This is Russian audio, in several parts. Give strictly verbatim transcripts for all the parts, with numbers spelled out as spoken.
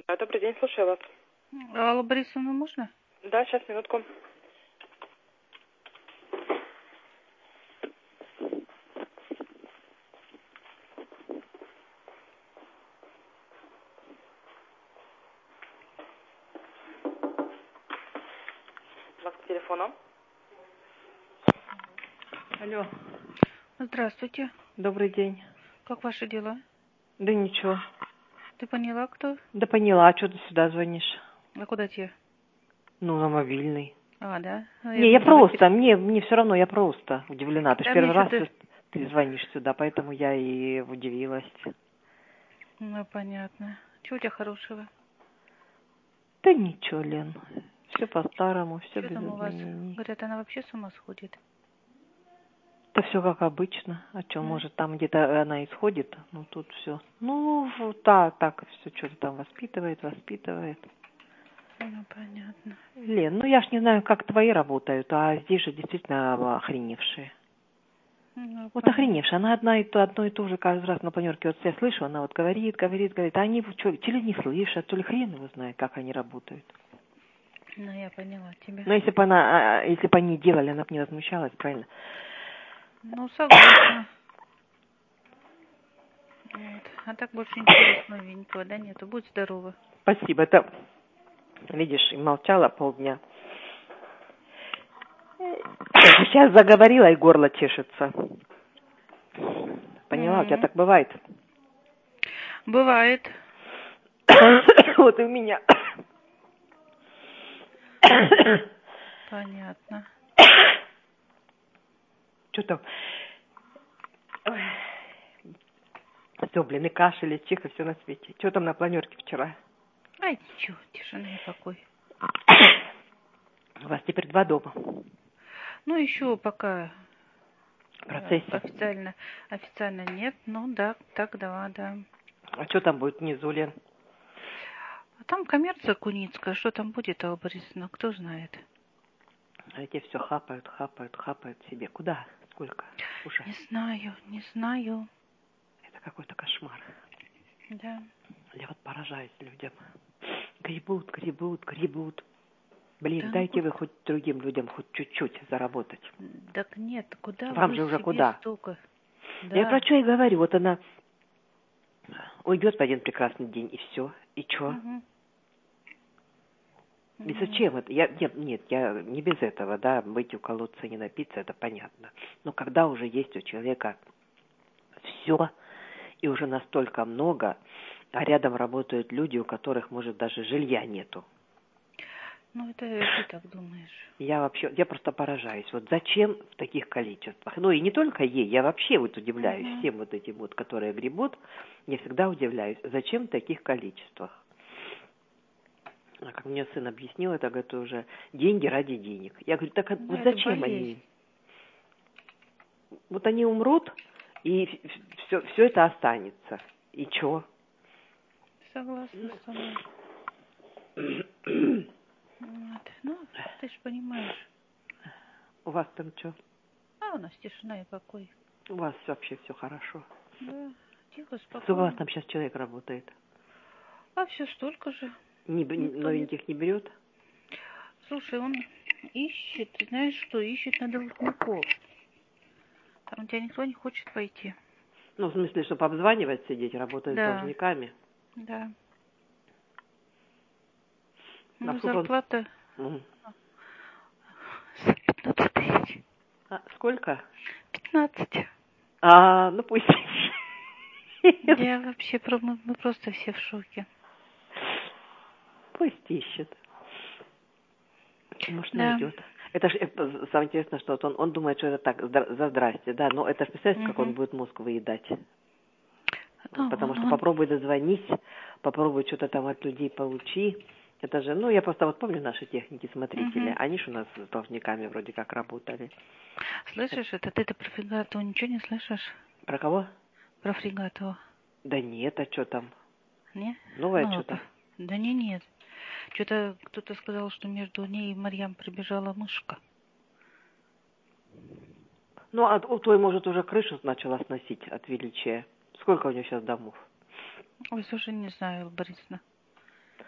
Да, добрый день, слушаю вас. Алла Борисовна, можно? Да, сейчас, минутку. Вас к телефону. Алло, Здравствуйте. добрый день. Как ваши дела? Да ничего. Ты поняла, кто? Да поняла, а что ты сюда звонишь? А куда тебе? Ну, на мобильный. А, да? А Не, я думала, просто, мне, мне все равно, я просто удивлена. Ты же Да, мне первый раз что-то... ты звонишь сюда, поэтому я и удивилась. Ну, понятно. Чего у тебя хорошего? Да ничего, Лен, все по-старому, все Что без там у вас? изменений. Говорят, она вообще с ума сходит. Да все как обычно. А что, Да? может, там где-то она исходит, ну тут все. Ну, вот так, так, все что-то там воспитывает, воспитывает. Ну, понятно. Лен, ну я ж не знаю, как твои работают, а здесь же действительно охреневшие. Ну, Вот понятно. охреневшая, она одна и то, одно и то же каждый раз на планерке. Вот я слышу, она вот говорит, говорит, говорит, а они что, то ли не слышат, то ли хрен его знает, как они работают. Ну, я поняла тебя. Но если бы она, а, если бы они делали, она бы не возмущалась, правильно? Ну, согласна. Вот. А так больше ничего новенького, да, нету? Будь здорова. Спасибо, это, видишь, и молчала полдня. Сейчас заговорила, и горло чешется. Поняла, у тебя так бывает? Бывает. Вот и у меня. Понятно. Что там? Все, блин, и кашель, и чих, и все на свете. Что там на планерке вчера? Ай, ничего, тишина и покой. У вас теперь два дома. Ну, еще пока В процессе. официально, официально нет, ну да, так да, да. А что там будет внизу, Лен? А там коммерция куницкая, что там будет, Алла Борисовна, кто знает. А эти все хапают, хапают, хапают себе. Куда? Сколько? Уже. Не знаю, не знаю. Это какой-то кошмар. Да. Я вот поражаюсь людям. Гребут, гребут, гребут. Блин, Да, дайте ну, вы хоть другим людям хоть чуть-чуть заработать. так нет, куда Вам вы же уже себе куда? столько? Да. Я про что и говорю. Вот она уйдет в один прекрасный день, и все. И что? Угу. И зачем это? Я, нет, нет, я не без этого, да, быть, уколоться, не напиться, это понятно. Но когда уже есть у человека все, и уже настолько много, а рядом работают люди, у которых, может, даже жилья нету. Ну, это ты так думаешь. Я вообще, я просто поражаюсь. Вот зачем в таких количествах? Ну, и не только ей, я вообще вот удивляюсь Угу. всем вот этим вот, которые гребут, я всегда удивляюсь, зачем в таких количествах? А как мне сын объяснил, это, говорит, уже деньги ради денег. Я говорю, так Ну, вот это зачем болезнь. они? Вот они умрут, и все, все это останется. И чё? Согласна с тобой. Вот. Ну, ты же понимаешь. У вас там что? А у нас тишина и покой. У вас вообще все хорошо. Да, тихо, Сколько у вас спокойно. там сейчас человек работает? А все столько же. Не, Никто не... новеньких не берет? Слушай, он ищет, знаешь что, ищет на должников. Там у тебя никто не хочет пойти. Ну, в смысле, чтобы обзванивать, сидеть, работать Да. с должниками? Да. А Ну, сколько он... зарплата Мгм. пятнадцать тысяч. А, сколько? пятнадцать. А, ну пусть. Я вообще, про- мы, мы просто все в шоке. Пусть ищет. Может, Да. найдет. Это же самое интересное, что вот он, он думает, что это так, здра- за здрасте, да, но это ж представляете, как он Угу. будет мозг выедать. Ну, Потому он, что он... попробуй дозвонись, попробуй что-то там от людей получи. Это же, ну, я просто вот помню наши техники-смотрители, Угу. они же у нас с должниками вроде как работали. Слышишь, это ты-то про Фригатова ничего не слышишь? Про кого? Про Фригатова. Да нет, а что там? Не? Новое Ну, что-то? п- да не, нет. Что-то кто-то сказал, что между ней и Марьям прибежала мышка. Ну, а у той, может, уже крышу начала сносить от величия. Сколько у нее сейчас домов? Ой, слушай, не знаю, Борисовна.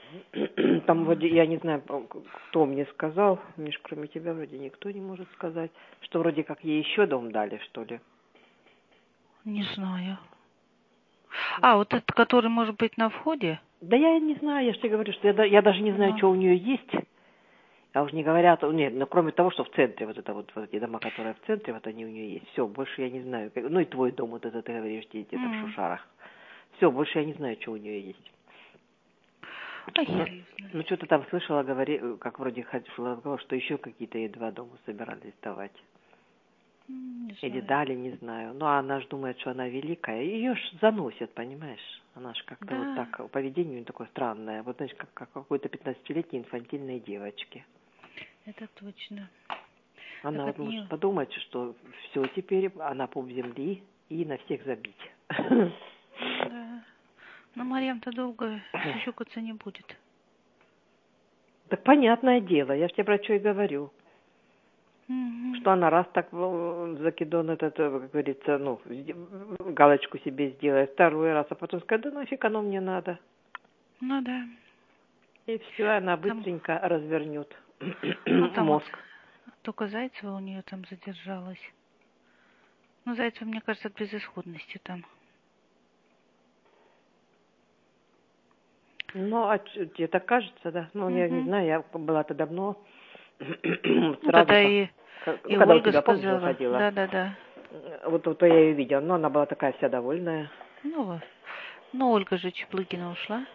Там вроде, я не знаю, кто мне сказал, Миш, кроме тебя вроде никто не может сказать, что вроде как ей еще дом дали, что ли. Не знаю. А, вот этот, который может быть на входе? Да я не знаю, я же тебе говорю, что я, да- я даже не знаю, Ну. что у нее есть. А уж не говорят, нет, ну кроме того, что в центре, вот это вот, вот эти дома, которые в центре, вот они у нее есть. Все, больше я не знаю. Как- Ну и твой дом, вот это ты говоришь, где- где-то М. в Шушарах. Все, больше я не знаю, что у нее есть. А Ну, я ее знаю. ну что-то там слышала, говори, как вроде ходил разговор, что еще какие-то ей два дома собирались давать. М, Не Или знаю. дали, не знаю. Ну, а она же думает, что она великая. Ее ж заносят, понимаешь? Она же как-то Да. вот так, поведение у нее такое странное. Вот, знаешь, как, как какой-то пятнадцатилетней инфантильной девочки. Это точно. Она Так вот от может нее... подумать, что все теперь, она пуп земли и на всех забить. Да. Но Марьям-то долго сюсюкаться не будет. Так понятное дело, я ж тебе про что и говорю. Мгм. Что она раз так в закидон этот, э, как говорится, ну, галочку себе сделает, второй раз, а потом скажет, да нафиг оно мне надо. Ну да. И все, она Там, быстренько развернет ну там вот мозг. только Зайцева у нее там задержалась. Ну, Зайцева, мне кажется, от безысходности там. Ну, а ч- тебе так кажется, да? Ну, я не Угу. знаю, я была-то давно, Ну, сразу тогда как, и, как- ну, и когда у Ольга тебя, помнишь, сказала. выходила, Да-да-да. вот, вот я ее видела, но она была такая вся довольная. Ну, вот. Ну, Ольга же Чеплыгина ушла.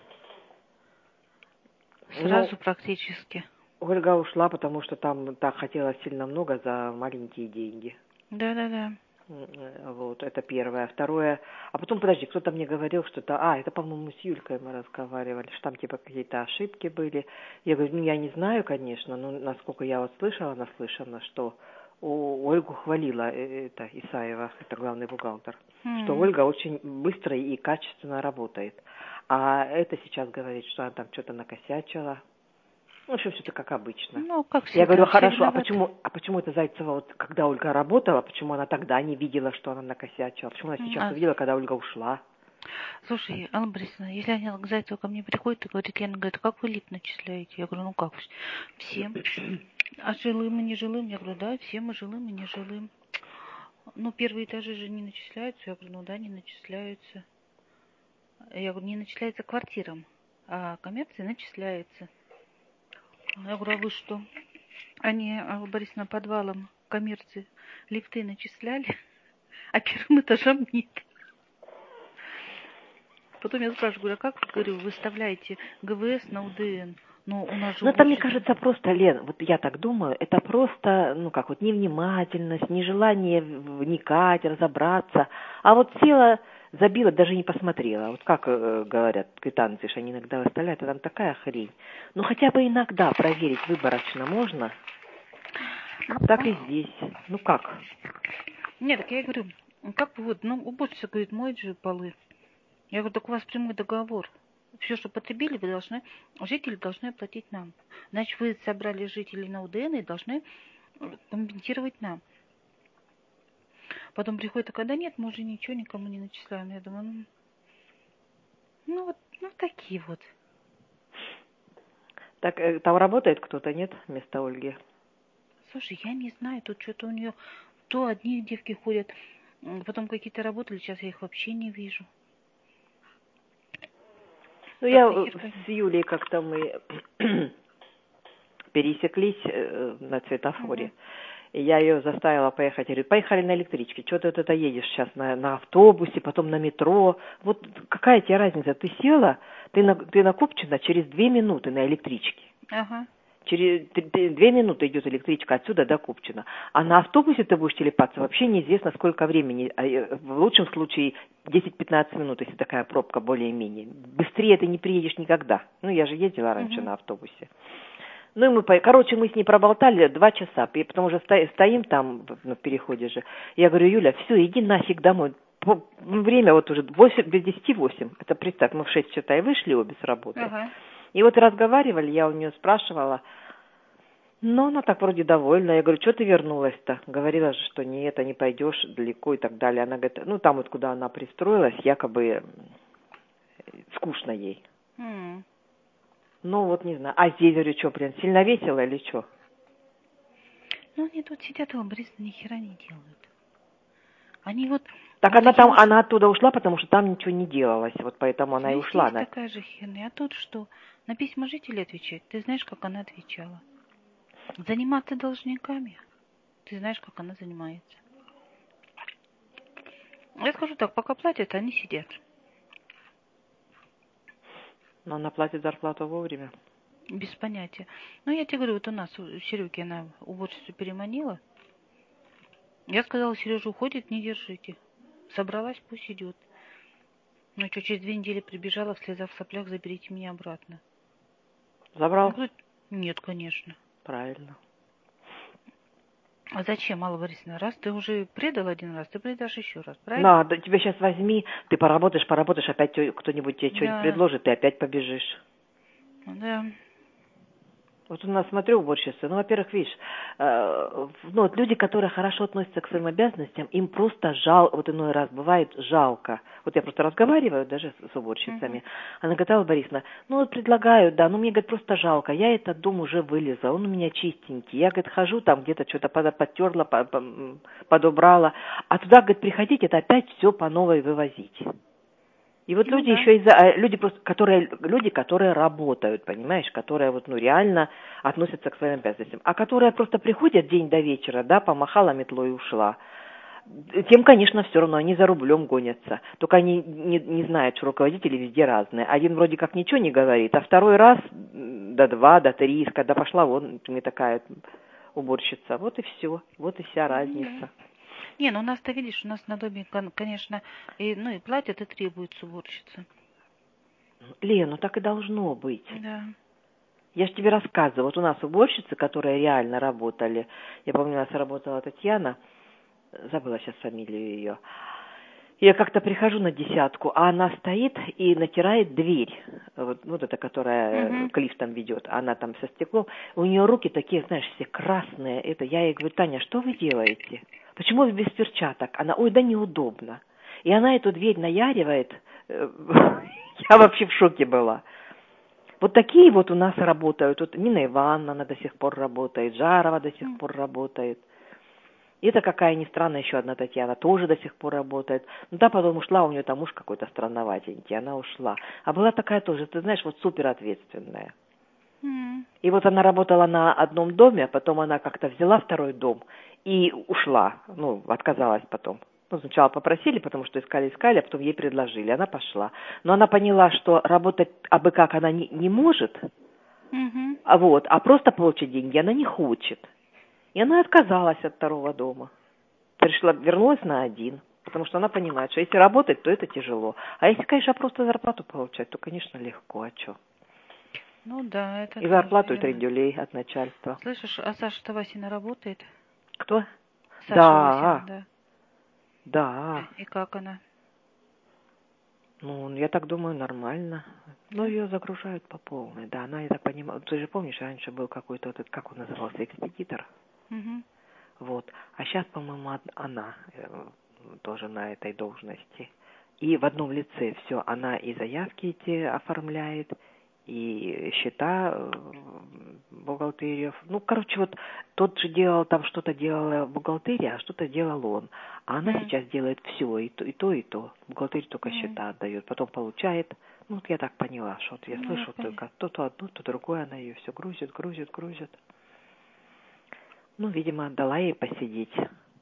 Ну, Сразу практически. Ольга ушла, потому что там так хотела сильно много за маленькие деньги. Да-да-да. М, Вот, это первое. Второе, а потом, подожди, кто-то мне говорил, что это, а, это, по-моему, с Юлькой мы разговаривали, что там, типа, какие-то ошибки были. Я говорю, ну, я не знаю, конечно, но насколько я вот слышала, наслышана, что у Ольгу хвалила э, это Исаева, это главный бухгалтер, что М. Ольга очень быстро и качественно работает. А это сейчас говорит, что она там что-то накосячила. В общем, все это как обычно. Ну, как Я всегда, говорю, все хорошо, а виноваты. почему, а почему это Зайцева, вот, когда Ольга работала, почему она тогда не видела, что она накосячила? Почему она М, сейчас а, увидела, когда Ольга ушла? Слушай, Анна Борисовна, если Аня Зайцева ко мне приходит и говорит, Лена, говорит, как вы лип начисляете? Я говорю, ну как, всем. А жилым и нежилым? Я говорю, да, всем и жилым, и нежилым. Ну, первые этажи же не начисляются. Я говорю, ну да, не начисляются. Я говорю, не начисляется квартирам, а коммерции начисляется. Я говорю, а вы что? Они, Алла Борисовна, подвалом коммерции лифты начисляли, а первым этажам нет. Потом я спрашиваю, говорю, а как, говорю, выставляете ГВС на УДН? Ну, у нас же Ну, это, мне уборщица. кажется, просто, Лен, вот я так думаю, это просто, ну, как вот невнимательность, нежелание вникать, разобраться. А вот села, забила, даже не посмотрела. Вот как э, говорят квитанции, что они иногда выставляют, а там такая хрень. Ну, хотя бы иногда проверить выборочно можно. Так и здесь. Ну, как? Нет, так я говорю, как вы вот, ну, уборщица говорит, моет же полы. Я говорю, так у вас прямой договор. Все, что потребили, вы должны, жители должны оплатить нам. Значит, вы собрали жителей на УДН и должны компенсировать нам. Потом приходит, а когда нет, мы уже ничего никому не начисляем. Я думаю, ну, ну вот, ну такие вот. Так, э, там работает кто-то, нет, вместо Ольги? Слушай, я не знаю, тут что-то у нее, то одни девки ходят, потом какие-то работали, сейчас я их вообще не вижу. Ну, я Как-то хер с Юлей как-то мы пересеклись э, на светофоре. Угу. И я ее заставила поехать. Я говорю, поехали на электричке. Что ты вот это едешь сейчас на, на автобусе, потом на метро? Вот какая тебе разница? Ты села, ты на, ты на Купчино через две минуты на электричке. Ага. Через т- т- две минуты идет электричка отсюда до Купчино. А на автобусе ты будешь телепаться вообще неизвестно сколько времени. А, э, в лучшем случае десять-пятнадцать минут, если такая пробка более-менее. Быстрее ты не приедешь никогда. Ну, я же ездила раньше Угу. на автобусе. Ну, и мы, по- короче, мы с ней проболтали два часа, и потом уже сто- стоим там на переходе же. Я говорю, Юля, все, иди нафиг домой. По- Время вот уже восемь, без десяти восемь. Это представь, мы в шесть часа и вышли обе с работы. Ага. И вот разговаривали, я у нее спрашивала, но она так вроде довольна. Я говорю, что ты вернулась-то? Говорила же, что нет, не пойдешь далеко и так далее. Она говорит, ну там вот куда она пристроилась, якобы э, скучно ей. М. Ну, вот не знаю. А здесь, говорю, что, прям сильно весело или что? Ну, они тут сидят, Алла Борисовна, ни хера не делают. Они вот... Так вот она там, уж... она оттуда ушла, потому что там ничего не делалось. Вот поэтому она и Везде ушла. есть Да? такая же херня. А тут что? На письма жителей отвечать. Ты знаешь, как она отвечала. Заниматься должниками. Ты знаешь, как она занимается. Я скажу так, пока платят, они сидят. Но она платит зарплату вовремя. Без понятия. Ну, я тебе говорю, вот у нас, у Сереги, она уборщицу переманила. Я сказала, Сережа уходит, не держите. Собралась, пусть идет. Ну что, через две недели прибежала, в слезах, в соплях, заберите меня обратно. Забрал? Я говорю, нет, конечно. Правильно. А зачем, Алла Борисовна? Раз ты уже предал один раз, ты предашь еще раз, правильно? На, да, тебя сейчас возьми, ты поработаешь, поработаешь, опять тё- кто-нибудь тебе что-нибудь Да. предложит, ты опять побежишь. Да. Вот у нас, смотрю, уборщицы, ну, во-первых, видишь, э, ну, вот люди, которые хорошо относятся к своим обязанностям, им просто жал, вот иной раз бывает жалко. Вот я просто разговариваю даже с, с уборщицами. Угу. Она говорит, Алла Борисовна, ну, вот предлагаю, да, ну, мне, говорит, просто жалко, я этот дом уже вылезла, он у меня чистенький. Я, говорит, хожу там где-то что-то подтерла, подубрала, а туда, говорит, приходить, это опять все по новой вывозить. И вот Ну, люди да. еще из-за люди просто, которые люди, которые работают, понимаешь, которые вот ну реально относятся к своим обязанностям, а которые просто приходят день до вечера, да, помахала метлой и ушла. Тем, конечно, все равно они за рублем гонятся. Только они не, не знают, что руководители везде разные. Один вроде как ничего не говорит, а второй раз до два, до три, когда пошла вон мне такая уборщица. Вот и все, вот и вся разница. Да. Не, ну у нас-то, видишь, у нас на доме, конечно, и, ну и платят, и требуется уборщица. Лен, ну так и должно быть. Да. Я же тебе рассказывала, вот у нас уборщицы, которые реально работали, я помню, у нас работала Татьяна, забыла сейчас фамилию ее, я как-то прихожу на десятку, а она стоит и натирает дверь, вот, вот эта, которая Угу. к лифтам ведет, она там со стеклом, у нее руки такие, знаешь, все красные, это, я ей говорю, Таня, что вы делаете? Почему вы без перчаток? Она, ой, да неудобно. И она эту дверь наяривает, я вообще в шоке была. Вот такие вот у нас работают. Вот Нина Ивановна, она до сих пор работает, Жарова до сих пор работает. И это какая ни странная еще одна Татьяна, тоже до сих пор работает. Ну да, потом ушла, у нее там муж какой-то странноватенький, она ушла. А была такая тоже, ты знаешь, вот супер ответственная. Mm. И вот она работала на одном доме, а потом она как-то взяла второй дом и ушла, ну, отказалась потом. Ну, сначала попросили, потому что искали-искали, а потом ей предложили, она пошла. Но она поняла, что работать абы как она не, не может, Mm-hmm. а вот, а просто получить деньги она не хочет. И она отказалась от второго дома. Пришла, вернулась на один, потому что она понимает, что если работать, то это тяжело. А если, конечно, просто зарплату получать, то, конечно, легко, а что? Ну да, это И тоже зарплату, и верно. тридюлей от начальства. Слышишь, а Саша-то Васина работает? Кто? Саша Да, Васина, да. да. И как она? Ну, я так думаю, нормально. Ну, Да? ее загружают по полной, да. Она, я так понимаю, ты же помнишь, раньше был какой-то вот этот, как он назывался, экспедитор? Угу. Вот. А сейчас, по-моему, она э, тоже на этой должности. И в одном лице все, она и заявки эти оформляет, и счета, э, бухгалтерию. Ну, короче, вот тот же делал, там что-то делала бухгалтерия, а что-то делал он. А она Mm. сейчас делает все, и то, и то, и то. Бухгалтерия только Mm. счета отдает, потом получает. Ну, вот я так поняла, что вот я Ну, слышу я только то, то одно, то другое, она ее все грузит, грузит, грузит. Ну, видимо, отдала ей посидеть,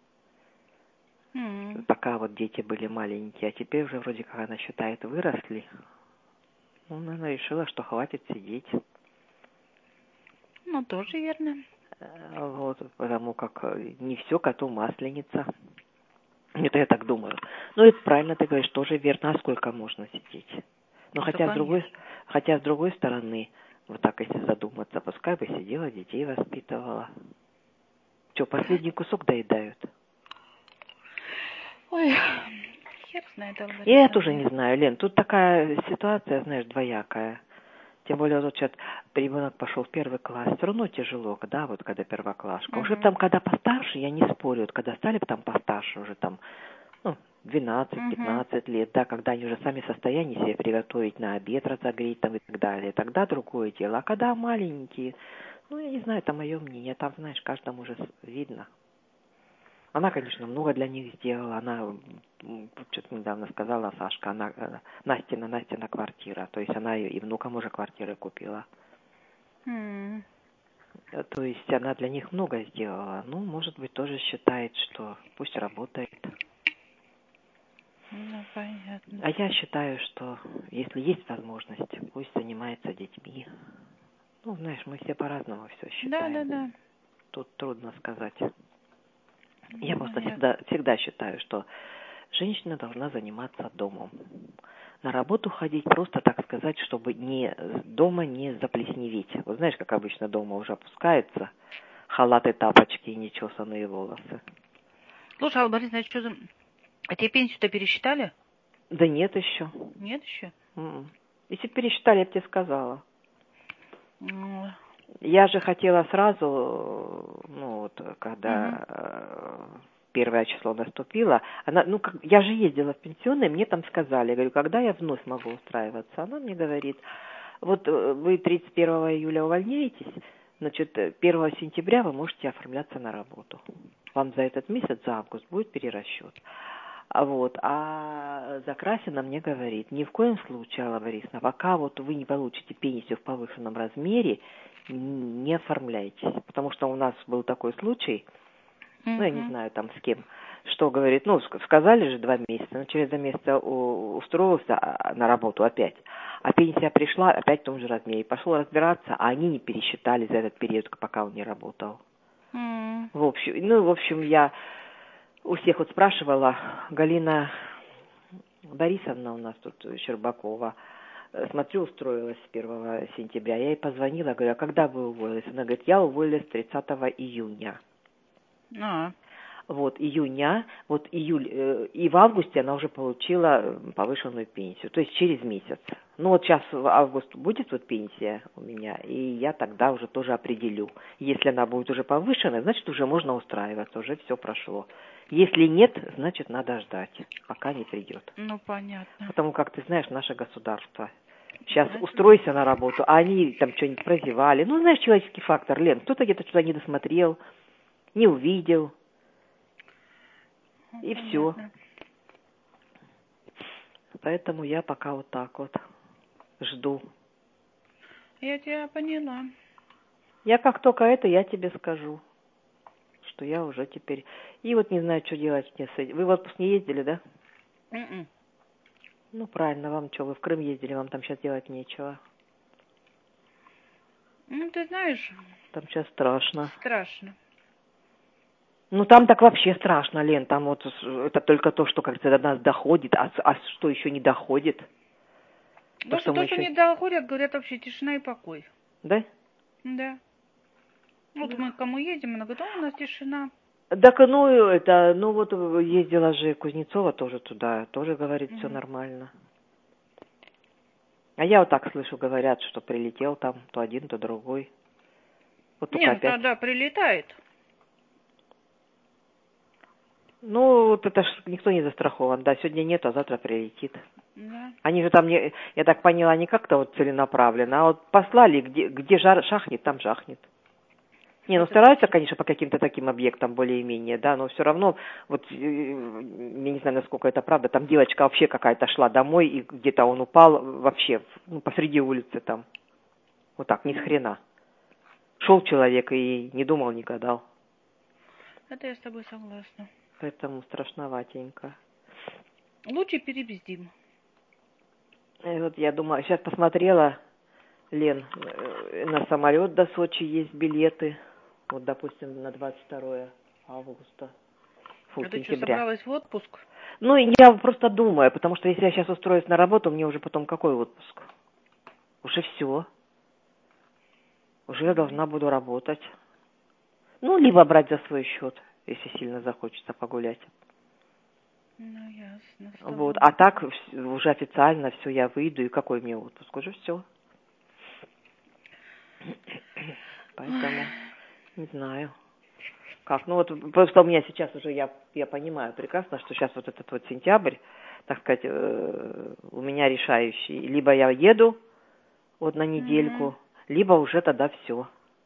Mm. пока вот дети были маленькие, а теперь уже вроде как она считает, выросли. Ну, она решила, что хватит сидеть. Ну, тоже верно. Вот, потому как не все коту масленица. Это я так думаю. Ну, это правильно ты говоришь, тоже верно. А сколько можно сидеть? Но Ну, хотя, да, с другой, конечно. хотя с другой стороны, вот так если задуматься, пускай бы сидела, детей воспитывала. Что, последний кусок доедают? Ой, хер знает, Алла Я Борисовна. тоже не знаю, Лен, тут такая ситуация, знаешь, двоякая. Тем более, вот сейчас ребенок пошел в первый класс, все равно тяжело, да, вот когда первоклашка. Угу. Уже там, когда постарше, я не спорю, вот когда стали бы там постарше, уже там, ну, двенадцать-пятнадцать угу. лет, да, когда они уже сами в состоянии себе приготовить на обед, разогреть там и так далее, тогда другое дело. А когда маленькие, ну, я не знаю, это мое мнение, там, знаешь, каждому уже видно. Она, конечно, много для них сделала, она, что-то недавно сказала Сашка, она, Настина, Настина квартира, то есть она и внукам уже квартиры купила. Mm. То есть она для них много сделала. Ну, может быть, тоже считает, что пусть работает. Ну, понятно. А я считаю, что если есть возможность, пусть занимается детьми. Ну, знаешь, мы все по-разному все считаем. Да, да, да. Тут трудно сказать. Ну, Я просто понятно. всегда, всегда считаю, что женщина должна заниматься домом. На работу ходить просто, так сказать, чтобы не дома не заплесневеть. Вот знаешь, как обычно дома уже опускается халаты, тапочки и нечесанные волосы. Слушай, Алла Борисовна, что за... А тебе пенсию-то пересчитали? Да нет еще. Нет еще? Mm-mm. Если пересчитали, я бы тебе сказала. Mm. Я же хотела сразу, ну вот, когда Угу. первое число наступило, она, ну, как, я же ездила в пенсионный, мне там сказали, я говорю, когда я вновь могу устраиваться? Она мне говорит, вот вы тридцать первого июля увольняетесь, значит, первого сентября вы можете оформляться на работу. Вам за этот месяц, за август, будет перерасчет. А вот, а Закрасина мне говорит, ни в коем случае, Алла Борисовна, пока вот вы не получите пенсию в повышенном размере, не оформляйтесь. Потому что у нас был такой случай, Uh-huh. ну, я не знаю там с кем, что говорит, ну, сказали же два месяца, но через два месяца устроился на работу опять. А пенсия пришла опять в том же размере. Пошел разбираться, а они не пересчитали за этот период, пока он не работал. Uh-huh. В общем, ну, в общем, я у всех вот спрашивала, Галина Борисовна у нас тут, Щербакова, смотрю, устроилась с первого сентября. Я ей позвонила, говорю, а когда вы уволились? Она говорит, я уволилась тридцатого июня. А. Вот, июня, вот июль, э, и в августе она уже получила повышенную пенсию, то есть через месяц. Ну вот сейчас в август будет вот пенсия у меня, и я тогда уже тоже определю. Если она будет уже повышенная, значит уже можно устраиваться, уже все прошло. Если нет, значит надо ждать, пока не придет. Ну, понятно. Потому как ты знаешь, наше государство. Сейчас устройся на работу, а они там что-нибудь прозевали. Ну, знаешь, человеческий фактор, Лен, кто-то где-то что-то не досмотрел, не увидел. И Понятно. все. Поэтому я пока вот так вот жду. Я тебя поняла. Я как только это, я тебе скажу, что я уже теперь... И вот не знаю, что делать мне с этим. Вы в отпуск не ездили, да? Mm-mm. Ну, правильно, вам что, вы в Крым ездили, вам там сейчас делать нечего. Ну, ты знаешь... Там сейчас страшно. Страшно. Ну, там так вообще страшно, Лен. Там вот это только то, что как-то до нас доходит, а, а что еще не доходит? То, что, то, что еще... не доходят, говорят вообще тишина и покой. Да? Да. Вот да. Мы кому едем, она говорит, о, у нас тишина. Так, ну, это, ну, вот ездила же Кузнецова тоже туда, тоже говорит, mm-hmm. все нормально. А я вот так слышу, говорят, что прилетел там то один, то другой. Вот не, ну, опять. тогда прилетает. Ну, вот это ж никто не застрахован, да, сегодня нет, а завтра прилетит. Да. Они же там, не, я так поняла, не как-то вот целенаправленно, а вот послали, где, где жар, шахнет, там жахнет. Не, ну стараются, конечно, по каким-то таким объектам более-менее, да, но все равно, вот, я не знаю, насколько это правда, там девочка вообще какая-то шла домой, и где-то он упал вообще, ну, посреди улицы там, вот так, ни с хрена. Шел человек и не думал, не гадал. Это я с тобой согласна. Поэтому страшноватенько. Лучше перебездим. И вот я думаю, сейчас посмотрела, Лен, на самолет до Сочи есть билеты. Вот, допустим, на двадцать второе августа. Фу, а ты сентября. что, собралась в отпуск? Ну, я просто думаю, потому что если я сейчас устроюсь на работу, мне уже потом какой отпуск? Уже все. Уже я должна буду работать. Ну, либо брать за свой счет, если сильно захочется погулять. Ну, ясно. Вот. А так уже официально все, я выйду, и какой мне отпуск? Уже все. Поэтому не знаю. как? Ну вот просто у меня сейчас уже, я, я понимаю прекрасно, что сейчас вот этот вот сентябрь, так сказать, э, у меня решающий. Либо я еду вот на недельку, mm-hmm. либо уже тогда все.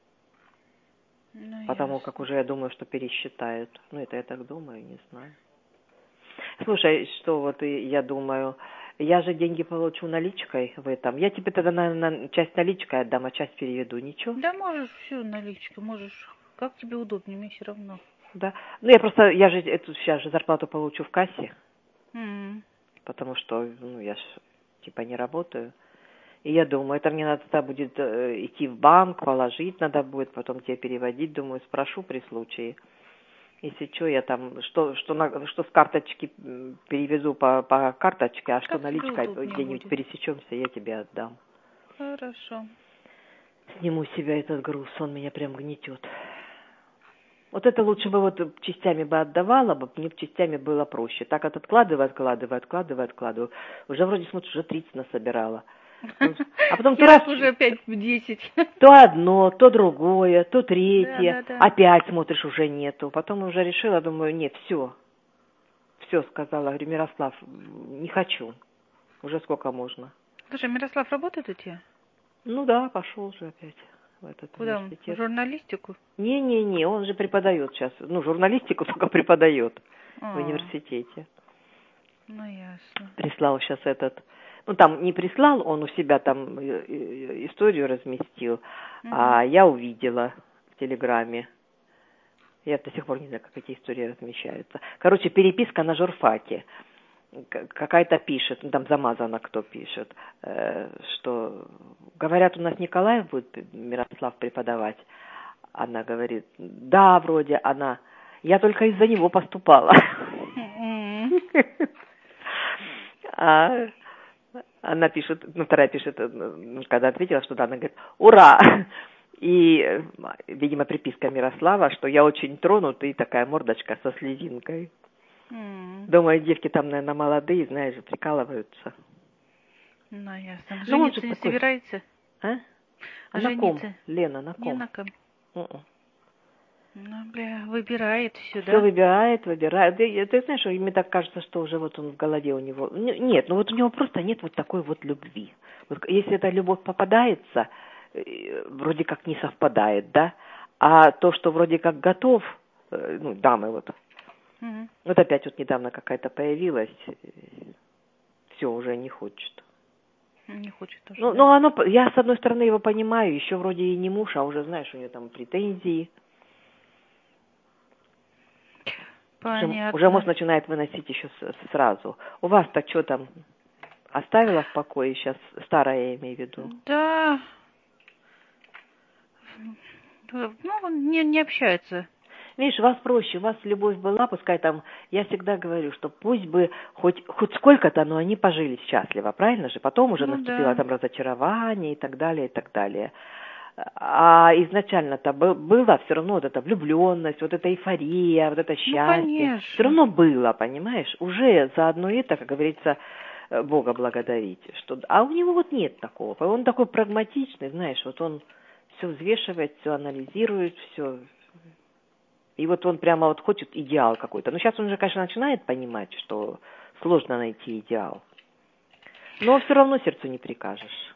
Ну, потому ясно. Как уже я думаю, что пересчитают. Ну это я так думаю, не знаю. Слушай, что вот я думаю, я же деньги получу наличкой в этом. Я тебе тогда на, на часть наличкой отдам, а часть переведу. Ничего? Да можешь всю наличкой, можешь. Как тебе удобнее, мне все равно. Да. Ну я просто, я же эту сейчас же зарплату получу в кассе. Mm. Потому что, ну, я ж типа не работаю. И я думаю, это мне надо тогда будет э, идти в банк, положить надо будет, потом тебе переводить. Думаю, спрошу при случае. Если что, я там, что, что, на, что с карточки перевезу по, по карточке, а как что наличкой где-нибудь пересечемся, я тебе отдам. Хорошо. Сниму с себя этот груз, он меня прям гнетет. Вот это лучше бы вот частями бы отдавала бы, мне частями было проще. Так вот откладываю, откладываю, откладываю, откладываю. Уже вроде, смотришь, уже тридцать насобирала. А потом то раз уже опять в десять. То одно, то другое, то третье. Да, да, да. Опять смотришь, уже нету. Потом уже решила, думаю, нет, все. Все, сказала, говорю, Мирослав, не хочу. Уже сколько можно. Слушай, Мирослав работает у тебя? Ну да, пошел же опять в этот Куда университет. он? В журналистику? Не-не-не, он же преподает сейчас. Ну, журналистику только преподает А-а. в университете. Ну, ясно. Прислал сейчас этот... Ну, там не прислал, он у себя там историю разместил, угу. А я увидела в Телеграме. Я до сих пор не знаю, как эти истории размещаются. Короче, переписка на журфаке. Какая-то пишет, ну, там замазано кто пишет, э, что, говорят, у нас Николаев будет Мирослав преподавать. Она говорит, да, вроде, она, я только из-за него поступала. А она пишет, ну, вторая пишет, когда ответила, что да, она говорит, ура! И, видимо, приписка Мирослава, что я очень тронута, и такая мордочка со слезинкой. Mm. Думаю, девки там, наверное, молодые, знаешь, прикалываются. Ну, ясно. Жениться ну, не такой... собирается? А? А, а на ком? Лена, на ком? Не на ком. Uh-uh. Ну, бля, выбирает все, да? Все выбирает, выбирает. Ты, ты знаешь, мне так кажется, что уже вот он в голове у него... Нет, ну вот у него просто нет вот такой вот любви. Вот если эта любовь попадается, вроде как не совпадает, да? А то, что вроде как готов, ну, дамы вот... Mm-hmm. Вот опять вот недавно какая-то появилась, все, уже не хочет. Не хочет тоже. Ну, да? ну, оно, я с одной стороны его понимаю, еще вроде и не муж, а уже, знаешь, у нее там претензии. Понятно. Уже, уже мозг начинает выносить еще с, сразу. У вас-то что там, оставила в покое сейчас, старое я имею в виду? Да. Ну, не, не общается. Видишь, вас проще, у вас любовь была, пускай там, я всегда говорю, что пусть бы хоть, хоть сколько-то, но они пожили счастливо, правильно же? Потом уже ну, наступило да. там разочарование и так далее, и так далее. А изначально-то было все равно вот эта влюбленность, вот эта эйфория, вот это счастье. Ну, все равно было, понимаешь? Уже заодно это, как говорится, Бога благодарить. Что... А у него вот нет такого. Он такой прагматичный, знаешь, вот он все взвешивает, все анализирует, все... И вот он прямо вот хочет идеал какой-то. Но сейчас он же, конечно, начинает понимать, что сложно найти идеал. Но все равно сердцу не прикажешь.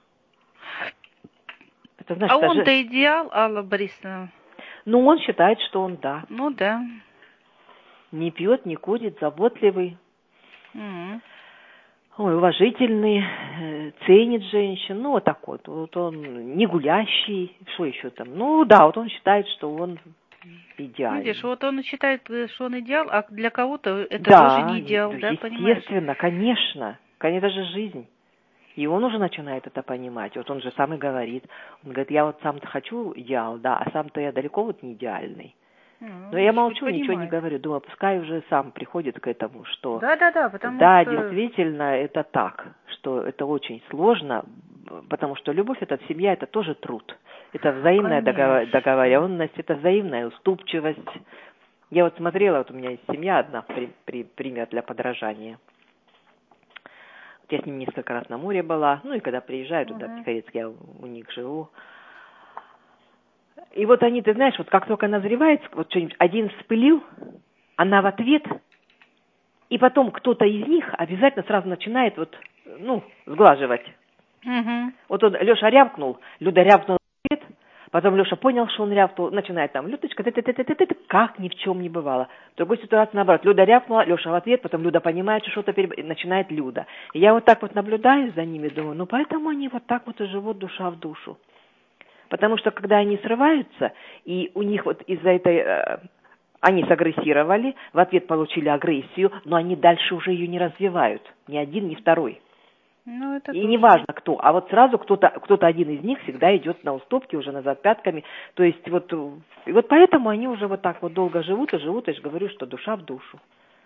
Это, значит, а он-то даже... идеал, Алла Борисовна? Ну, он считает, что он да. Ну, да. Не пьет, не курит, заботливый. Mm-hmm. Ой, уважительный, ценит женщин. Ну, вот так вот. Вот он не гулящий. Что еще там? Ну, да, вот он считает, что он... идеальный. Видишь, вот он считает, что он идеал, а для кого-то это да, тоже не идеал, да, понимаешь? Естественно, конечно. Конечно, это же жизнь. И он уже начинает это понимать. Вот он же сам и говорит. Он говорит, я вот сам-то хочу идеал, да, а сам-то я далеко вот не идеальный. Mm, Но я молчу, ничего не говорю. Думаю, пускай уже сам приходит к этому, что... Да, да, да, потому да, что... действительно, это так, что это очень сложно, потому что любовь, это семья, это тоже труд. Это взаимная договор... договоренность, это взаимная уступчивость. Я вот смотрела, вот у меня есть семья одна, при... При... пример для подражания. Я с ним несколько раз на море была, ну и когда приезжаю туда, uh-huh. в Тихорецк, я у них живу. И вот они, ты знаешь, вот как только назревает, вот что-нибудь, один вспылил, она в ответ, и потом кто-то из них обязательно сразу начинает вот, ну, сглаживать. Угу. Вот он, Леша рявкнул, Люда рявкнула в ответ, потом Леша понял, что он рявкнул, начинает там, Людочка, ты ты ты ты ты ты как ни в чем не бывало. В другой ситуации наоборот, Люда рявкнула, Леша в ответ, потом Люда понимает, что что-то переб... начинает Люда. И я вот так вот наблюдаю за ними, думаю, ну поэтому они вот так вот и живут душа в душу. Потому что когда они срываются, и у них вот из-за этой... Э, они сагрессировали, в ответ получили агрессию, но они дальше уже ее не развивают. Ни один, ни второй. Ну, это И тоже. не важно кто, а вот сразу кто-то, кто-то один из них всегда идет на уступки, уже назад пятками. То есть вот, и вот поэтому они уже вот так вот долго живут и живут, я же говорю, что душа в душу.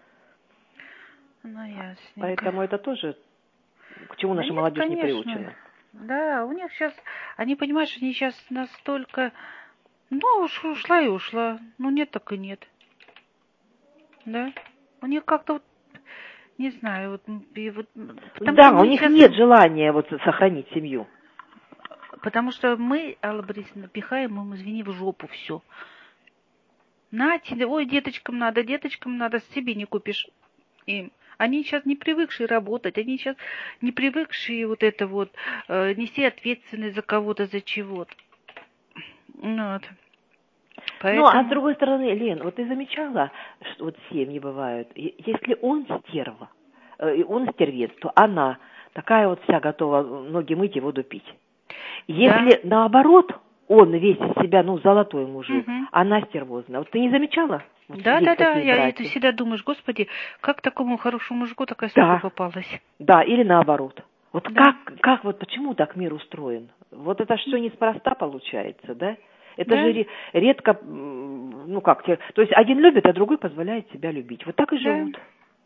Ну, ясненько. Поэтому это тоже, к чему Да наша нет, молодежь не конечно. приучена. Да, у них сейчас, они, понимаешь, они сейчас настолько, ну, уж ушла и ушла, ну, нет, так и нет. Да? У них как-то вот, не знаю, вот, и вот потому Да, что у мы них сейчас нет им- желания вот сохранить семью. Потому что мы, Алла Борисовна, пихаем им, извини, в жопу все. На тебе, ой, деточкам надо, деточкам надо, себе не купишь им. Они сейчас не привыкшие работать, они сейчас не привыкшие вот это вот, э, нести ответственность за кого-то, за чего-то. Ну, вот. Ну, а с Поэтому... другой стороны, Лен, вот ты замечала, что вот семьи бывают, и- если он стерва, э, и он стервец, то она такая вот вся готова ноги мыть и воду пить. Если наоборот, он весь из себя, ну, золотой мужик, Мгм. она стервозная. Вот ты не замечала? Вот Да, есть да, да, такие я это братья. всегда думаешь, господи, как такому хорошему мужику такая сука Да, попалась? да, или наоборот. Вот Да. как, как вот почему так мир устроен? Вот это все неспроста получается, да? Это Да, же ре- редко, м, ну как, те- то есть один любит, а другой позволяет себя любить. Вот так и да, живут.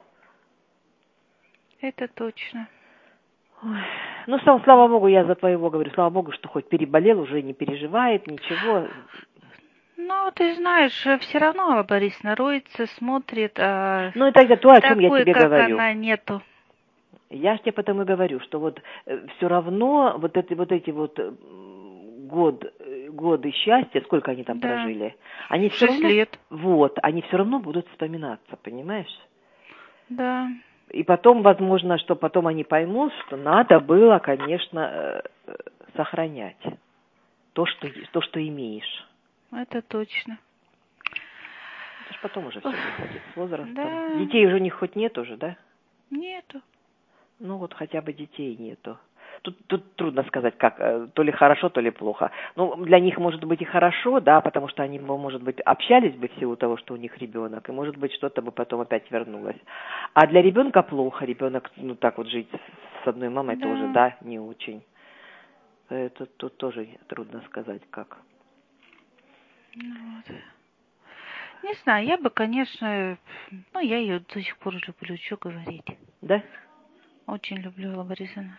это точно. Ой. Ну, сам, слава богу, я за твоего говорю, слава богу, что хоть переболел, уже не переживает, ничего. Ну, ты знаешь, все равно Алла Борисовна роется, смотрит, а Ну, и тогда то, о чем я такой, тебе как говорю. она, нету. Я ж тебе потому и говорю, что вот все равно вот эти вот эти вот э, год, э, годы счастья, сколько они там Да. прожили, они все Шесть равно, лет. вот, они все равно будут вспоминаться, понимаешь? Да. И потом, возможно, что потом они поймут, что надо было, конечно, э, э, сохранять то, что, е- то, что имеешь. Это точно. Это ж потом уже все приходит с возрастом. Да. Детей уже у них хоть нет уже, да? Нету. Ну вот хотя бы детей нету. Тут, тут трудно сказать, как, э, то ли хорошо, то ли плохо. Ну, для них может быть и хорошо, да, потому что они, может быть, общались бы в силу того, что у них ребенок, и, может быть, что-то бы потом опять вернулось. А для ребенка плохо, ребенок, ну, так вот жить с одной мамой Да. тоже, да, не очень. Это тут тоже трудно сказать, как. Ну, вот. Не знаю, я бы, конечно, ну, я ее до сих пор люблю, что говорить. Да? Очень люблю Алла Борисовна.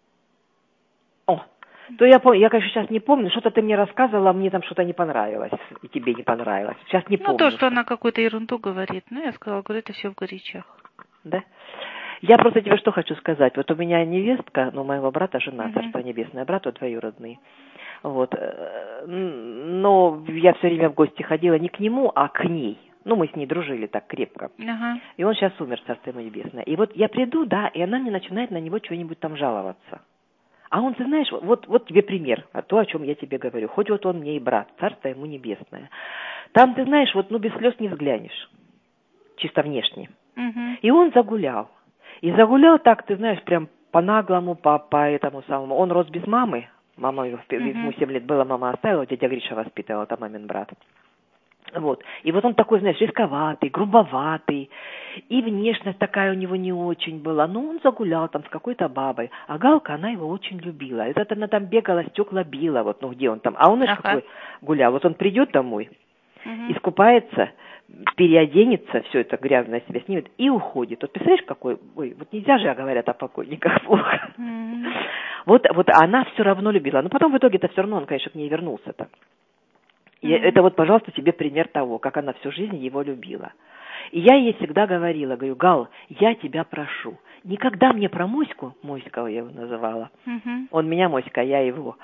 О, то я помню, я, конечно, сейчас не помню, что-то ты мне рассказывала, мне там что-то не понравилось, и тебе не понравилось. Сейчас не Ну, помню. то, что она какую-то ерунду говорит. Ну, я сказала, говорю, это все в горячах. Да? Я просто тебе что хочу сказать. Вот у меня невестка, ну, моего брата, жена, Мгм. царство небесное, брат вот двоюродный. Вот. э, Но я все время в гости ходила не к нему, а к ней. Ну, мы с ней дружили так крепко. Ага. И он сейчас умер, царство ему небесное. И вот я приду, да, и она мне начинает на него что-нибудь там жаловаться. А он, ты знаешь, вот, вот тебе пример, а то, о чем я тебе говорю. Хоть вот он мне и брат, царство ему небесное. Там, ты знаешь, вот ну без слез не взглянешь. Чисто внешне. Угу. И он загулял. И загулял так, ты знаешь, прям по-наглому, по, по этому самому. Он рос без мамы. Мама его, Угу. ему семь лет было, мама оставила, дядя Гриша воспитывал, это мамин брат. Вот. И вот он такой, знаешь, рисковатый, грубоватый. И внешность такая у него не очень была. Но он загулял там с какой-то бабой. А Галка, она его очень любила. И вот она там бегала, стекла била, вот, ну где он там. А он, знаешь, Ага. какой гулял. Вот он придет домой, Угу. искупается, переоденется, все это грязное себе снимет и уходит. Вот представляешь, какой... Ой, вот нельзя же, говорят, о покойниках плохо. Угу. Вот, вот она все равно любила. Но потом в итоге-то все равно он, конечно, к ней вернулся-то. И Мгм. это вот, пожалуйста, тебе пример того, как она всю жизнь его любила. И я ей всегда говорила, говорю, Гал, я тебя прошу, никогда мне про Моську, Моська я его называла, Угу. он меня Моська, а я его,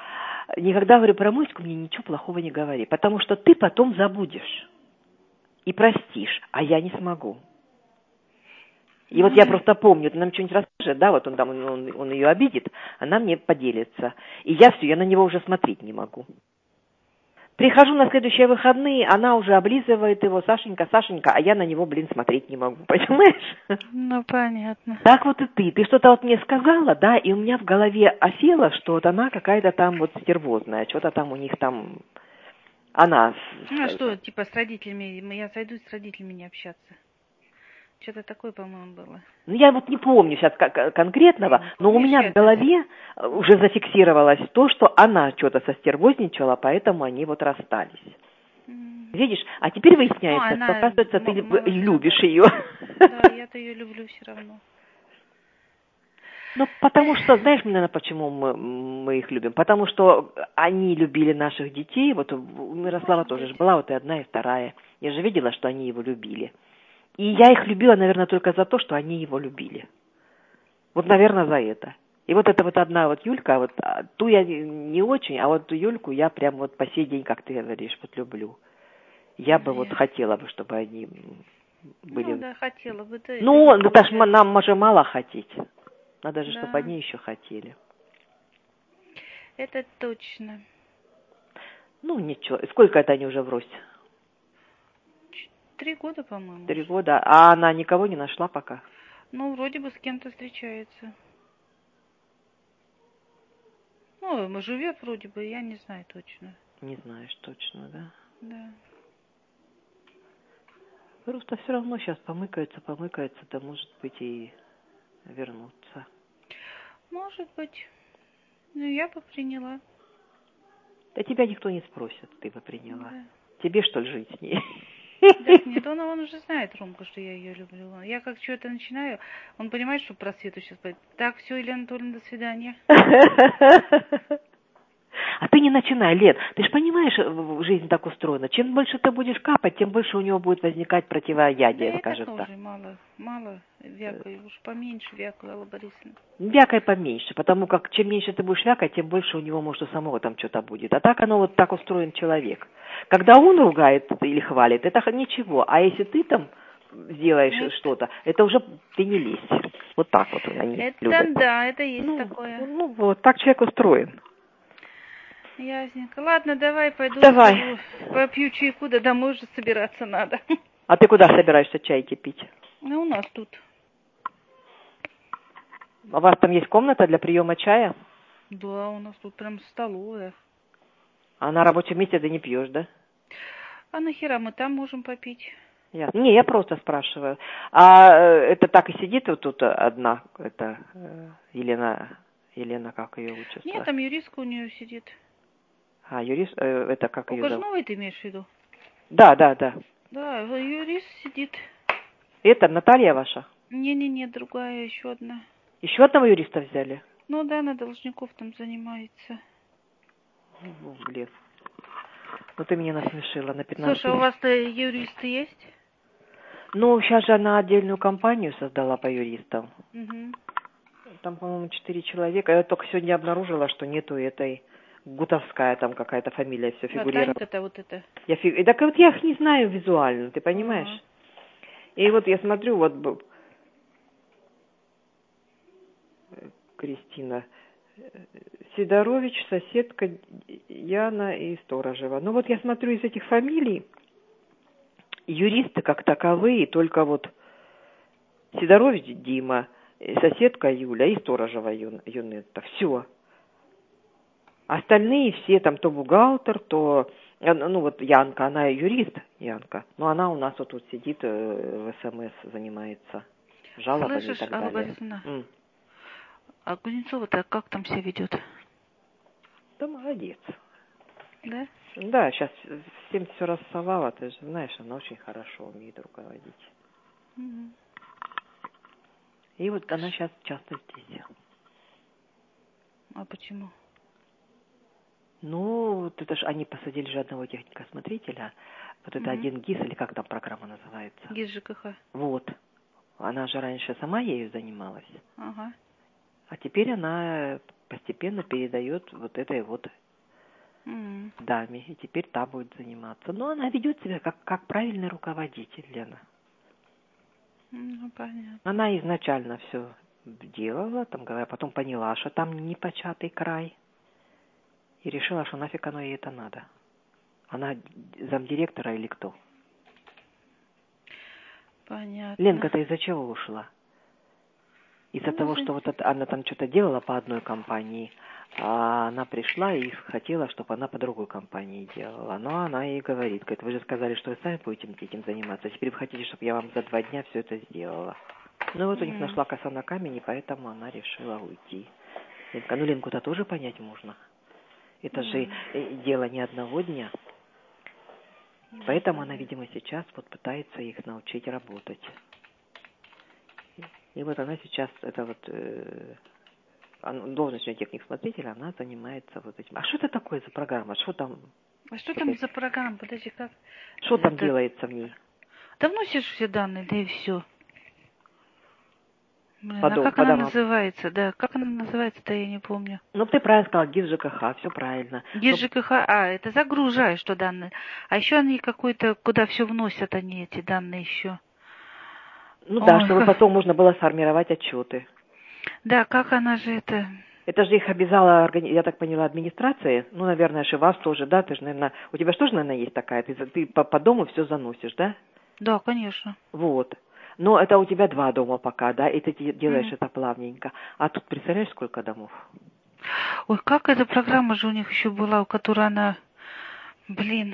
никогда, говорю, про Моську мне ничего плохого не говори, потому что ты потом забудешь и простишь, а я не смогу. И mm-hmm. вот я просто помню, он нам что-нибудь расскажет, да, вот он там, он, он ее обидит, она мне поделится. И я все, я на него уже смотреть не могу. Прихожу на следующие выходные, она уже облизывает его, Сашенька, Сашенька, а я на него, блин, смотреть не могу, понимаешь? Ну, понятно. Так вот и ты. Ты что-то вот мне сказала, да, и у меня в голове осело, что вот она какая-то там вот стервозная, что-то там у них там, она... Ну, а что, типа с родителями, я сойдусь с родителями не общаться. Что-то такое, по-моему, было. Ну, я вот не помню сейчас как конкретного, но у меня в голове уже зафиксировалось то, что она что-то состервозничала, поэтому они вот расстались. Mm. Видишь? А теперь выясняется, ну, что, оказывается, ты любишь ее. Да, я-то ее люблю все равно. Ну, потому что, знаешь, наверное, почему мы, мы их любим? Потому что они любили наших детей. Вот у Мирослава тоже же была, вот и одна, и вторая. Я же видела, что они его любили. И я их любила, наверное, только за то, что они его любили. Вот, наверное, за это. И вот эта вот одна вот Юлька, вот ту я не очень, а вот ту Юльку я прям вот по сей день, как ты говоришь, вот люблю. Я бы вот хотела бы, чтобы они были... Ну, да, хотела бы. Ты, ну, это ж нам же мало хотеть. Надо же, да. Чтобы они еще хотели. Это точно. Ну, ничего. Сколько это они уже в росте? Три года, по-моему. Три года. А она никого не нашла пока? Ну, вроде бы с кем-то встречается. Ну, живет вроде бы, я не знаю точно. Не знаешь точно, да? Да. Просто все равно сейчас помыкаются, помыкаются, да может быть и вернуться. Может быть. Ну, я бы приняла. Да тебя никто не спросит, ты бы приняла. Да. Тебе, что ли, жить с ней? Так нет, он, он уже знает, Ромка, что я ее люблю. Я как что-то начинаю, он понимает, что про Свету сейчас будет. Так, все, Елена Анатольевна, до свидания. А ты не начинай, Лен. Ты же понимаешь, жизнь так устроена. Чем больше ты будешь капать, тем больше у него будет возникать противоядие, да скажем так. так. Уже мало, мало вякай, уж поменьше вякай, Алла Борисовна. Вякай поменьше, потому как чем меньше ты будешь вякать, тем больше у него, может, у самого там что-то будет. А так оно вот так устроен человек. Когда он ругает или хвалит, это ничего. А если ты там сделаешь это... что-то, это уже ты не лезь. Вот так вот они это любят. Да, это есть ну, такое. Ну вот, так человек устроен. Ясненько. Ладно, давай пойду. Давай. Скажу, попью чайку, да домой уже собираться надо. А ты куда собираешься чайки пить? Ну, у нас тут. А у вас там есть комната для приема чая? Да, у нас тут прям столовая. А на рабочем месте ты не пьешь, да? А нахера мы там можем попить? Ясно. Не, я просто спрашиваю. А это так и сидит вот тут одна, это Елена, Елена, как ее отчество? Нет, там юристка у нее сидит. А, юрист, это как ее зовут? У Кожновой ты имеешь в виду? Да, да, да. Да, юрист сидит. Это Наталья ваша? Не-не-не, другая, еще одна. Еще одного юриста взяли? Ну да, она должников там занимается. Ну, блин. Ну ты меня насмешила на пятнадцать. Слушай, а у вас-то юристы есть? Ну, сейчас же она отдельную компанию создала по юристам. Угу. Там, по-моему, четыре человека. Я только сегодня обнаружила, что нету этой Гутовская там какая-то фамилия все фигурирует. А Танька-то вот это. Я фиг... Так вот я их не знаю визуально, ты понимаешь? Ага. И вот я смотрю, вот Кристина Сидорович, соседка Яна и Сторожева. Ну вот я смотрю из этих фамилий, юристы как таковые, только вот Сидорович Дима, соседка Юля и Сторожева Ю... Юнетта. Все. Остальные все там то бухгалтер, то... Ну вот Янка, она юрист, Янка, но она у нас вот тут сидит, в СМС занимается жалобами. Слышишь, и так Алла далее. Борисовна, М. а Кузнецова-то как там себя ведет? Да молодец. Да? Да, сейчас всем все рассовала, ты же знаешь, она очень хорошо умеет руководить. Угу. И вот она сейчас часто здесь. А почему? Ну, вот это ж они посадили же одного техника-смотрителя. Вот это угу. один ГИС, или как там программа называется? ГИС ЖКХ. Вот. Она же раньше сама ею занималась. Ага. А теперь она постепенно передает вот этой вот даме, и теперь та будет заниматься. Но она ведет себя как, как правильный руководитель, Лена. Ну, понятно. Она изначально все делала, там, говоря, потом поняла, что там непочатый край, и решила, что нафиг оно ей это надо. Она замдиректора или кто? Понятно. Ленка-то из-за чего ушла? Из-за Ну, того, за- что вот это, она там что-то делала по одной компании, а она пришла и хотела, чтобы она по другой компании делала. Но она ей говорит, говорит, вы же сказали, что вы сами будете этим заниматься, а теперь вы хотите, чтобы я вам за два дня все это сделала. Ну вот у них Мгм. нашла коса на камень, и поэтому она решила уйти. Ленка, ну Ленку-то тоже понять можно. Это же э, дело не одного дня. Поэтому она, видимо, сейчас вот пытается их научить работать. И вот она сейчас, это вот, э, она- должностью техник-смотрителя, она занимается вот этим. А что это такое за программа? Что там, А что там за программа? Подожди, как? что там Это- делается в ней? Да вносишь все данные, да и все. Блин, По а дом- как по она домам. называется? Да, как она называется-то, я не помню. Ну, ты правильно сказала, ГИС ЖКХ, все правильно. Есть Ну, ЖКХ, а, это загружаешь, что данные. А еще они какой-то, куда все вносят они, эти данные еще. ну да, Ой, чтобы как- потом можно было сформировать отчеты. Да, как она же это... Это же их обязала, органи- я так поняла, администрация. Ну, наверное, же вас тоже, да? Ты же, наверное, у тебя же тоже, наверное, есть такая. Ты, за- ты по, по дому все заносишь, да? Да, конечно. Вот. Но это у тебя два дома пока, да? И ты де- делаешь Мгм. это плавненько. А тут представляешь, сколько домов? Ой, как эта программа же у них еще была, у которой она... Блин.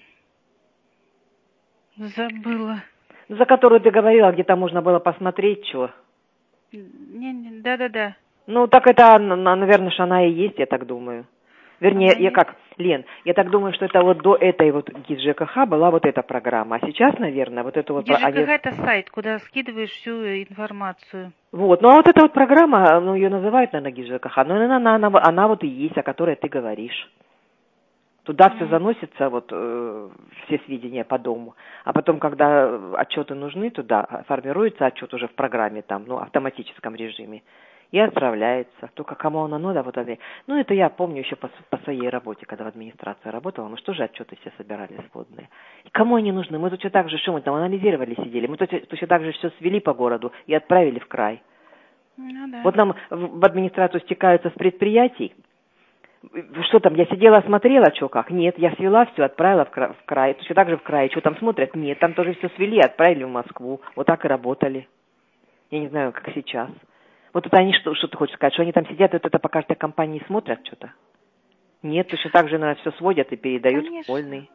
Забыла. Ну, за которую ты говорила, где-то можно было посмотреть, что. Не, не, да-да-да. Ну, так это, н- н- наверное, что она и есть, я так думаю. Вернее, Она я есть? как, Лен, я так думаю, что это вот до этой вот ГИС ЖКХ была вот эта программа. А сейчас, наверное, вот эту вот... про- они- ГИЖКХ это сайт, куда скидываешь всю информацию. Вот, ну а вот эта вот программа, ну ее называют, наверное, ГИС ЖКХ, но она, она, она, она вот и есть, о которой ты говоришь. Туда все М. заносится, вот э, все сведения по дому. А потом, когда отчеты нужны, туда формируется отчет уже в программе, там, ну, автоматическом режиме. И отправляется. Только кому оно надо, вот это. Ну, это я помню еще по, с- по своей работе, когда в администрации работала, мы что же отчеты все собирали сводные. И кому они нужны? Мы точно так же, что мы там анализировали, сидели, мы точно, точно так же все свели по городу и отправили в край. Ну да. Вот нам в, в администрацию стекаются с предприятий. Что там, я сидела, смотрела, что как? Нет, я свела все, отправила в край, в край. Точно так же в край. Что там смотрят? Нет, там тоже все свели, отправили в Москву. Вот так и работали. Я не знаю, как сейчас. Вот это они, что, что ты хочешь сказать, что они там сидят, вот это по каждой компании смотрят что-то? Нет, точно так же, наверное, все сводят и передают в Конечно. школьный.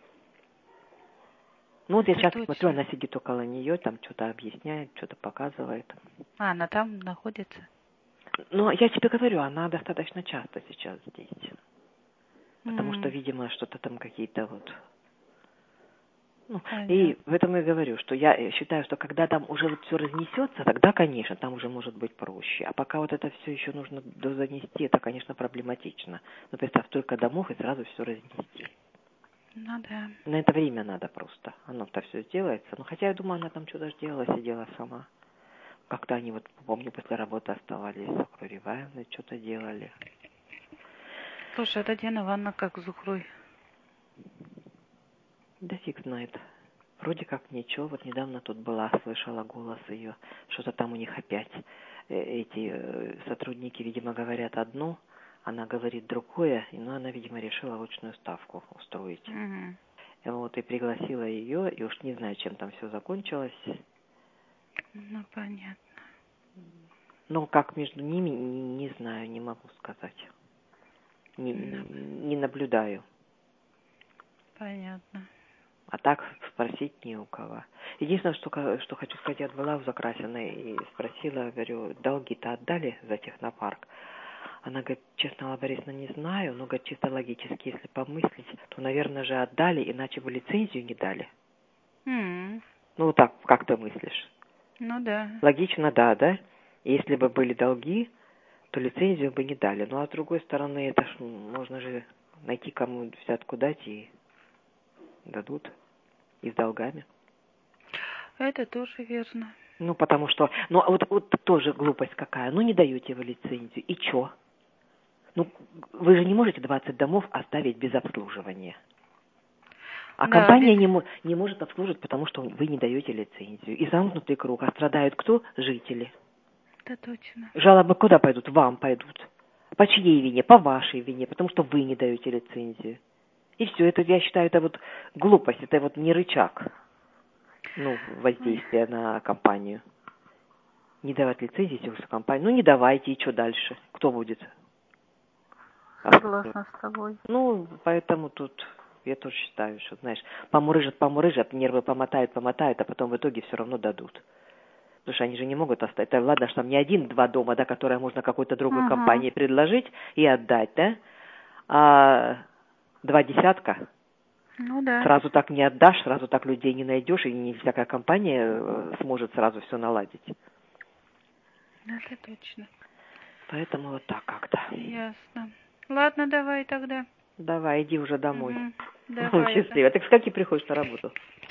Ну вот я Это часто смотрю, точно. она сидит около нее, там что-то объясняет, что-то показывает. А, она там находится? Но я тебе говорю, она достаточно часто сейчас здесь. Потому что, М. видимо, что-то там какие-то вот... Ну, Понятно. и в этом я говорю, что я считаю, что когда там уже вот все разнесется, тогда, конечно, там уже может быть проще. А пока вот это все еще нужно дозанести, это, конечно, проблематично. Но представь, только домов и сразу все разнести. Ну да. На это время надо просто. Оно-то все сделается. Ну, хотя я думаю, она там что-то делала, сидела сама. Как-то они вот, помню, после работы оставались с Зухрой Ивановной, что-то делали. Слушай, а Татьяна Ивановна как Зухрой? Да фиг знает. Вроде как ничего. Вот недавно тут была, слышала голос ее. Что-то там у них опять э, эти э, сотрудники, видимо, говорят одно, она говорит другое, и, ну, она, видимо, решила очную ставку устроить. Угу. И вот и пригласила ее, и уж не знаю, чем там все закончилось. Ну, понятно. Но как между ними, не, не знаю, не могу сказать. Не, Ну, не наблюдаю. понятно. А так спросить не у кого. Единственное, что, ка- что хочу сказать, я была у Закрасиной и спросила, говорю, долги-то отдали за технопарк? Она говорит, честно, Алла Борисовна, не знаю, но, говорит, чисто логически, если помыслить, то, наверное, же отдали, иначе бы лицензию не дали. М. Ну, вот так, как ты мыслишь? Ну да. Логично, да, да? Если бы были долги, то лицензию бы не дали. Ну, а с другой стороны, это ж можно же найти, кому взятку дать, и дадут, и с долгами. Это тоже верно. Ну, потому что, ну, вот, вот тоже глупость какая. Ну, не даете вы лицензию, и чё? Ну, вы же не можете двадцать домов оставить без обслуживания. А Да, компания без- не, мо- не может обслуживать, потому что вы не даете лицензию. И замкнутый круг. А страдают кто? Жители. Это точно. Жалобы куда пойдут? Вам пойдут. По чьей вине? По вашей вине, потому что вы не даете лицензию. И все, это, я считаю, это вот глупость, это вот не рычаг, ну, воздействия на компанию. Не давать лицензии сельской компании. Ну, не давайте, и что дальше? Кто будет? Согласна с тобой. Ну, поэтому тут я тоже считаю, что, знаешь, помурыжат, помурыжат, нервы помотают, помотают, а потом в итоге все равно дадут. Потому что они же не могут оставить. Да, ладно, что там не один-два дома, да, которые можно какой-то другой Ага. компании предложить и отдать, да? А два десятка Ну да. сразу так не отдашь, сразу так людей не найдешь, и не всякая компания э, сможет сразу все наладить. Это точно. Поэтому вот так как-то. Ясно. Ладно, давай тогда. Давай, иди уже домой. Мгм. Давай. Счастливо. Ты к скольки приходишь на работу?